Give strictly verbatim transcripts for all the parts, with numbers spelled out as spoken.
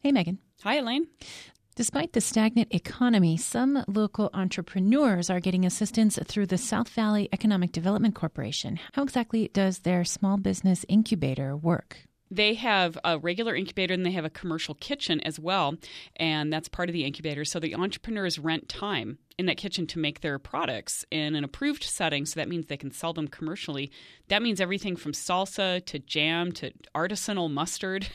Hey, Megan. Hi, Elaine. Despite the stagnant economy, some local entrepreneurs are getting assistance through the South Valley Economic Development Corporation. How exactly does their small business incubator work? They have a regular incubator and they have a commercial kitchen as well, and that's part of the incubator. So the entrepreneurs rent time in that kitchen to make their products in an approved setting, so that means they can sell them commercially. That means everything from salsa to jam to artisanal mustard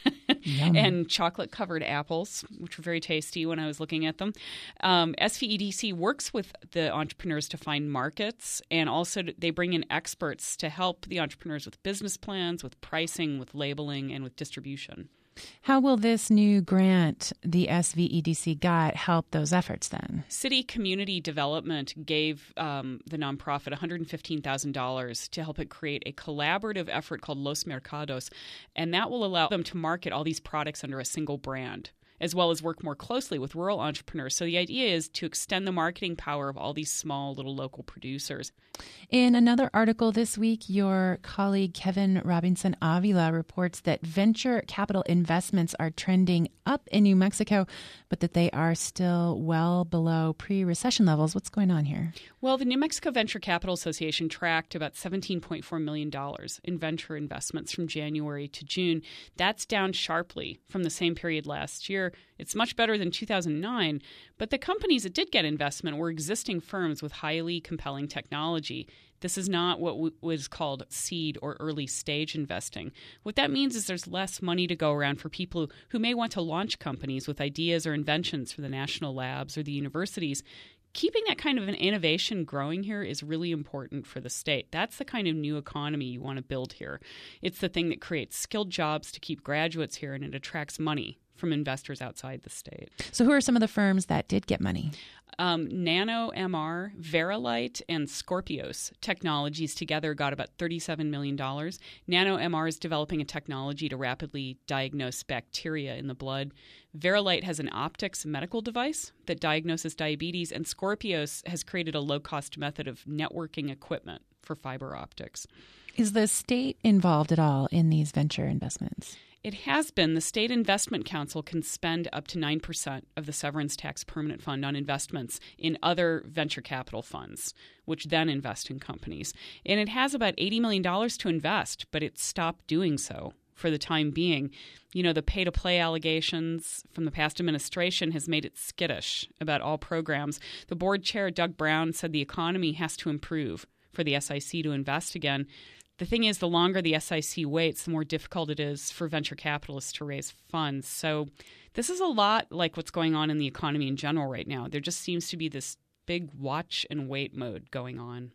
and chocolate-covered apples, which were very tasty when I was looking at them. Um, S V E D C works with the entrepreneurs to find markets, and also they bring in experts to help the entrepreneurs with business plans, with pricing, with labeling, and with distribution. How will this new grant the S V E D C got help those efforts then? City Community Development gave um, the nonprofit one hundred fifteen thousand dollars to help it create a collaborative effort called Los Mercados, and that will allow them to market all these products under a single brand, as well as work more closely with rural entrepreneurs. So the idea is to extend the marketing power of all these small little local producers. In another article this week, your colleague Kevin Robinson Avila reports that venture capital investments are trending up in New Mexico, but that they are still well below pre-recession levels. What's going on here? Well, the New Mexico Venture Capital Association tracked about seventeen point four million dollars in venture investments from January to June. That's down sharply from the same period last year. It's much better than two thousand nine, but the companies that did get investment were existing firms with highly compelling technology. This is not what w- was called seed or early stage investing. What that means is there's less money to go around for people who, who may want to launch companies with ideas or inventions for the national labs or the universities. Keeping that kind of an innovation growing here is really important for the state. That's the kind of new economy you want to build here. It's the thing that creates skilled jobs to keep graduates here, and it attracts money from investors outside the state. So who are some of the firms that did get money? Um, NanoMR, Verilight, and Scorpios Technologies together got about thirty-seven million dollars. NanoMR is developing a technology to rapidly diagnose bacteria in the blood. Verilight has an optics medical device that diagnoses diabetes, and Scorpios has created a low-cost method of networking equipment for fiber optics. Is the state involved at all in these venture investments? It has been. The State Investment Council can spend up to nine percent of the severance tax permanent fund on investments in other venture capital funds, which then invest in companies. And it has about eighty million dollars to invest, but it stopped doing so for the time being. You know, the pay-to-play allegations from the past administration has made it skittish about all programs. The board chair, Doug Brown, said the economy has to improve for the S I C to invest again. The thing is, the longer the S I C waits, the more difficult it is for venture capitalists to raise funds. So this is a lot like what's going on in the economy in general right now. There just seems to be this big watch and wait mode going on.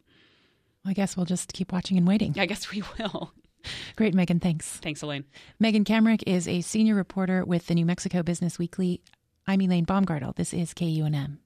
I guess we'll just keep watching and waiting. I guess we will. Great, Megan. Thanks. Thanks, Elaine. Megan Kamerick is a senior reporter with the New Mexico Business Weekly. I'm Elaine Baumgartel. This is K U N M.